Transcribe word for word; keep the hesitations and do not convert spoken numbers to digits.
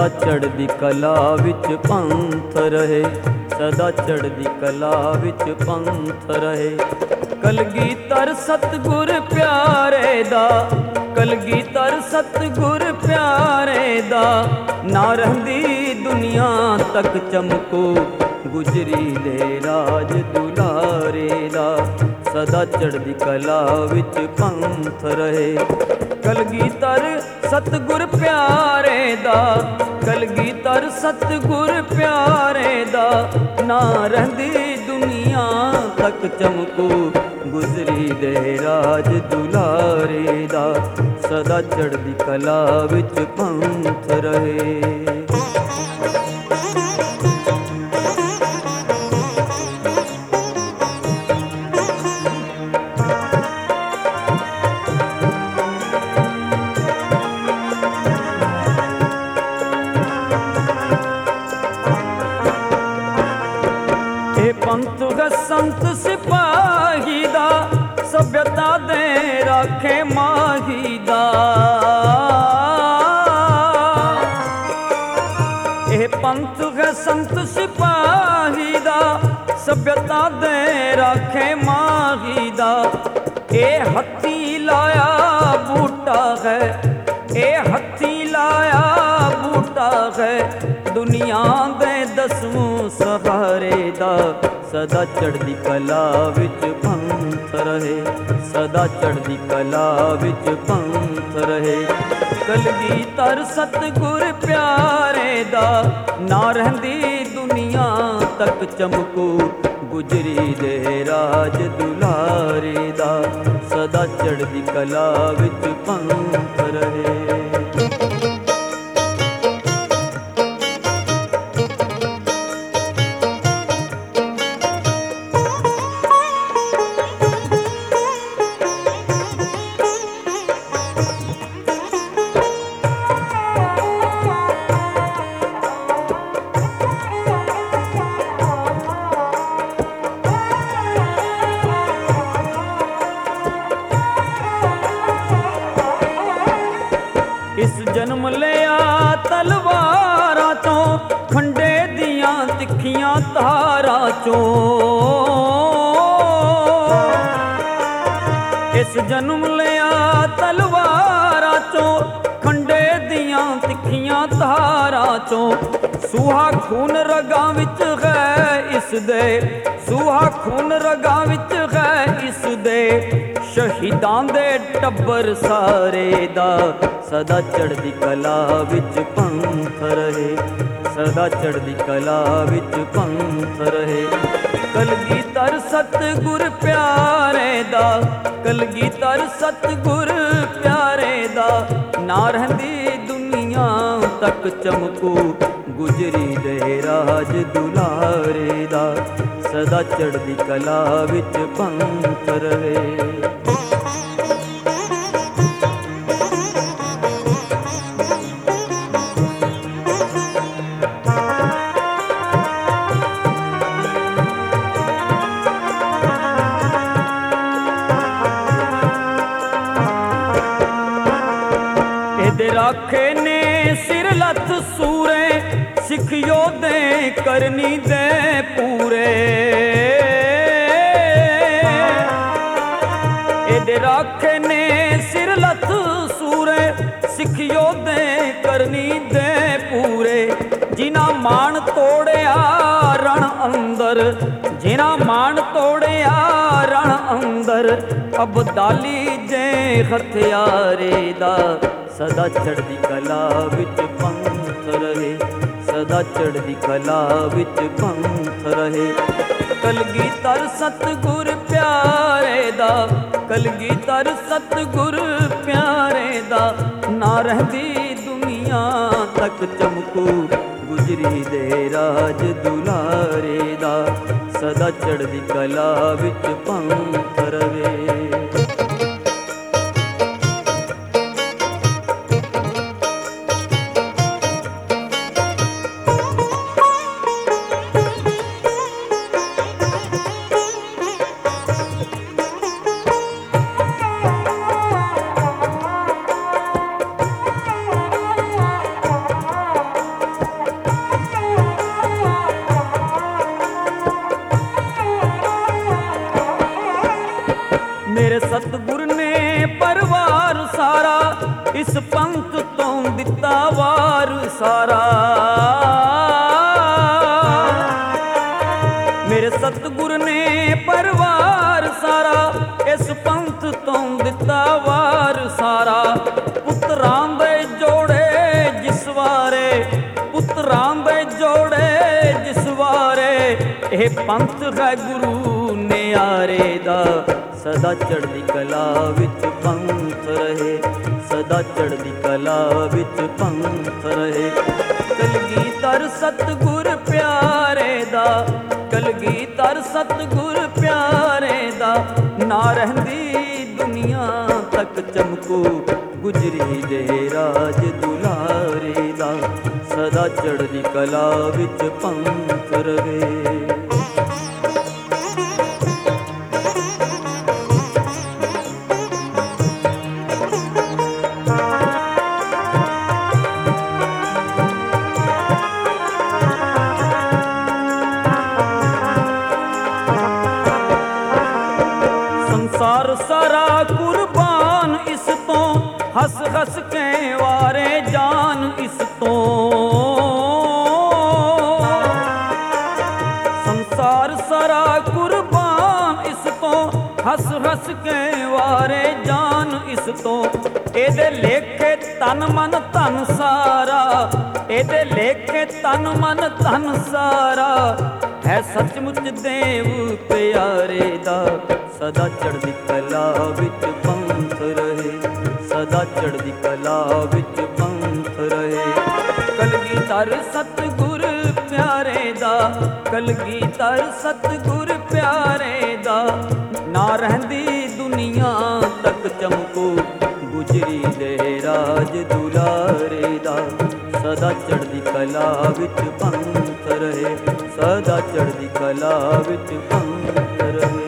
ਸਦਾ ਚੜ੍ਹਦੀ ਕਲਾ ਵਿੱਚ ਪੰਥ ਰਹੇ, ਸਦਾ ਚੜ੍ਹਦੀ ਕਲਾ ਵਿੱਚ ਪੰਥ ਰਹੇ। ਕਲਗੀਧਰ ਸਤਿਗੁਰ ਪਿਆਰੇ ਦਾ, ਕਲਗੀਧਰ ਸਤਿਗੁਰ ਪਿਆਰੇ ਦਾ, ਨਾ ਰਹਿੰਦੀ ਦੁਨੀਆ ਤੱਕ ਚਮਕੋ ਗੁਜਰੀ ਦੇ ਰਾਜ ਦੁਲਾਰੇ ਦਾ। ਸਦਾ ਚੜ੍ਹਦੀ ਕਲਾ ਵਿੱਚ ਪੰਥ ਰਹੇ। ਕਲਗੀਧਰ ਸਤਿਗੁਰ ਪਿਆਰੇ ਦਾ, ਕਲਗੀਧਰ ਸਤਿਗੁਰ ਪਿਆਰੇ ਦਾ, ਨਾ ਰਹਿੰਦੀ ਦੁਨੀਆ ਤੱਕ ਚਮਕੋ ਗੁਜਰੀ ਦੇ ਰਾਜ ਦੁਲਾਰੇ ਦਾ। ਸਦਾ ਚੜ੍ਹਦੀ ਕਲਾ ਵਿੱਚ ਪੰਥ ਰਹੇ। ਪੰਥ ਹੈ ਸੰਤ ਸਿਪਾਹੀ ਦਾ, ਸਭਿਅਤਾ ਦੇ ਰਾਖੇ ਮਾਹੀ ਦਾ। ਇਹ ਪੰਥ ਹੈ ਸੰਤ ਸਿਪਾਹੀ ਦਾ, ਸਭਿਅਤਾ ਦੇ ਰਾਖੇ ਮਾਹੀ ਦਾ। ਇਹ ਹੱਥੀ ਲਾਇਆ ਬੂਟਾ ਹੈ, ਇਹ ਹੱਥੀ ਲਾਇਆ ਬੂਟਾ ਹੈ, ਦੁਨੀਆ ਦੇ ਦਸਵੋਂ ਸਹਾਰੇ ਦਾ। ਸਦਾ ਚੜ੍ਹਦੀ ਕਲਾ ਵਿੱਚ ਪੰਥ ਰਹੇ, ਸਦਾ ਚੜ੍ਹਦੀ ਕਲਾ ਵਿੱਚ ਪੰਥ ਰਹੇ। ਕਲਗੀਧਰ ਸਤਿਗੁਰ ਪਿਆਰੇ ਦਾ, ਨਾ ਰਹਿੰਦੀ ਦੁਨੀਆ ਤੱਕ ਚਮਕੋ ਗੁਜਰੀ ਦੇ ਰਾਜ ਦੁਲਾਰੇ ਦਾ। ਸਦਾ ਚੜ੍ਹਦੀ ਕਲਾ ਵਿੱਚ ਪੰਥ ਰਹੇ। ਇਸ ਜਨਮ ਲਿਆ ਤਲਵਾਰਾਂ ਚੋਂ, ਖੰਡੇ ਦੀਆਂ ਤਿੱਖੀਆਂ ਧਾਰਾਂ ਚੋਂ। ਇਸ ਜਨਮ ਲਿਆ ਤਲਵਾਰਾਂ ਚੋਂ, ਖੰਡੇ ਦੀਆਂ ਤਿੱਖੀਆਂ ਧਾਰਾਂ ਚੋਂ। ਸੂਹਾ ਖੂਨ ਰਗਾਂ ਵਿੱਚ ਹੈ ਇਸ ਦੇ, ਸੂਹਾ ਖੂਨ ਰਗਾਂ ਵਿੱਚ ਹੈ ਇਸ ਦੇ। ਸ਼ਹੀਦਾਂ ਦੇ ਟੱਬਰ ਸਾਰੇ ਦਾ, ਸਦਾ ਚੜ੍ਹਦੀ ਕਲਾ ਵਿੱਚ ਪੰਥ ਰਹੇ, ਸਦਾ ਚੜ੍ਹਦੀ ਕਲਾ ਵਿੱਚ ਪੰਥ ਰਹੇ। ਕਲਗੀਧਰ ਸਤਿਗੁਰ ਪਿਆਰੇ ਦਾ, ਕਲਗੀਧਰ ਸਤਿਗੁਰ ਪਿਆਰੇ ਦਾ, ਨਾ ਰਹਿੰਦੀ ਦੁਨੀਆ ਤੱਕ ਚਮਕੋ ਗੁਜਰੀ ਦੇ ਰਾਜ ਦੁਲਾਰੇ ਦਾ। ਸਦਾ ਚੜ੍ਹਦੀ ਕਲਾ ਵਿੱਚ ਪੰਥ ਰਹੇ। ਇਹਦੇ ਰਾਖੇ ਨੇ ਸਿਰ ਲੱਥ ਸੂਰੇ, ਸਿੱਖ ਯੋਧੇ ਕਰਨੀ ਦੇ ਪੂਰੇ। ਇਹਦੇ ਰਾਖੇ ਨੇ ਸਿਰ ਲੱਥ ਸੂਰੇ, ਸਿੱਖ ਯੋਧੇ ਕਰਨੀ ਦੇ ਪੂਰੇ। ਜਿਨ੍ਹਾਂ ਮਾਣ ਤੋੜਿਆ ਰਣ ਅੰਦਰ, ਜਿਨ੍ਹਾਂ ਮਾਣ ਤੋੜਿਆ ਰਣ ਅੰਦਰ, ਅਬਦਾਲੀ ਜੇ ਹਥਿਆਰੇ ਦਾ। ਸਦਾ ਚੜ੍ਹਦੀ ਕਲਾ ਵਿੱਚ ਪੰਥ ਰਹੇ, ਸਦਾ ਚੜ੍ਹਦੀ ਕਲਾ ਵਿੱਚ ਪੰਥ ਰਹੇ। ਕਲਗੀਧਰ ਸਤਿਗੁਰ ਪਿਆਰੇ ਦਾ, ਕਲਗੀਧਰ ਸਤਿਗੁਰ ਪਿਆਰੇ ਦਾ, ਨਾ ਰਹਿੰਦੀ ਦੁਨੀਆ ਤੱਕ ਚਮਕੋ ਗੁਜਰੀ ਦੇ ਰਾਜ ਦੁਲਾਰੇ ਦਾ। ਸਦਾ ਚੜ੍ਹਦੀ ਕਲਾ ਵਿੱਚ ਪੰਥ ਰਹੇ। ਪੁੱਤਰਾਂ ਦੇ ਜੋੜੇ ਜਿਸ ਵਾਰੇ, ਇਹ ਪੰਥ ਹੈ ਗੁਰੂ ਨਿਆਰੇ ਦਾ। ਸਦਾ ਚੜ੍ਹਦੀ ਕਲਾ ਵਿੱਚ ਪੰਥ ਰਹੇ, ਸਦਾ ਚੜ੍ਹਦੀ ਕਲਾ ਵਿੱਚ ਪੰਥ ਰਹੇ। ਕਲਗੀਧਰ ਸਤਿਗੁਰ ਪਿਆਰੇ ਦਾ, ਕਲਗੀਧਰ ਸਤਿਗੁਰ ਪਿਆਰੇ ਦਾ। ਨਾ ਰਹਿੰਦੀ ਦੁਨੀਆ ਤੱਕ ਚਮਕੂ, ਗੁਜਰੀ ਦੇ ਰਾਜ ਦੁਲਾਰੇ ਦਾ। ਸਦਾ ਚੜ੍ਹਦੀ ਕਲਾ ਵਿੱਚ ਪੰਥ ਰਹੇ। ਸੰਸਾਰ ਸਾਰਾ ਕੁਰਬਾਨ ਇਸ ਤੋਂ, ਹੱਸ ਹੱਸ ਕੇ ਵਾਰੇ ਜਾਨ ਇਸ ਤੋਂ। ਸੰਸਾਰ ਸਾਰਾ ਕੁਰਬਾਨ ਇਸ ਤੋਂ, ਹੱਸ ਹੱਸ ਕੇ ਵਾਰੇ ਜਾਨ ਇਸ ਤੋਂ। ਇਹਦੇ ਲੇਖੇ ਤਨ ਮਨ ਧਨ ਸਾਰਾ, ਇਹਦੇ ਲੇਖੇ ਤਨ ਮਨ ਧਨ ਸਾਰਾ। ਹੈ ਸੱਚਮੁੱਚ ਦੇਵ ਪਿਆਰੇ ਦਾ। ਸਦਾ ਚੜ੍ਹਦੀ ਕਲਾ ਵਿੱਚ ਪੰਥ ਰਹੇ, ਸਦਾ ਚੜ੍ਹਦੀ ਕਲਾ ਵਿੱਚ ਪੰਥ ਰਹੇ। ਕਲਗੀਧਰ ਸਤਿਗੁਰ ਪਿਆਰੇ ਦਾ, ਕਲਗੀਧਰ ਸਤਿਗੁਰ ਪਿਆਰੇ ਦਾ। ਨਾ ਰਹਿੰਦੀ ਦੁਨੀਆ ਤੱਕ ਚਮਕੂ, ਗੁਜਰੀ ਦੇ ਰਾਜ ਦੁਲਾਰੇ ਦਾ। ਸਦਾ ਚੜ੍ਹਦੀ ਕਲਾ ਵਿੱਚ ਪੰਥ ਰਹੇ, ਸਦਾ ਚੜ੍ਹਦੀ ਕਲਾ ਵਿੱਚ ਪੰਥ ਰਹੇ।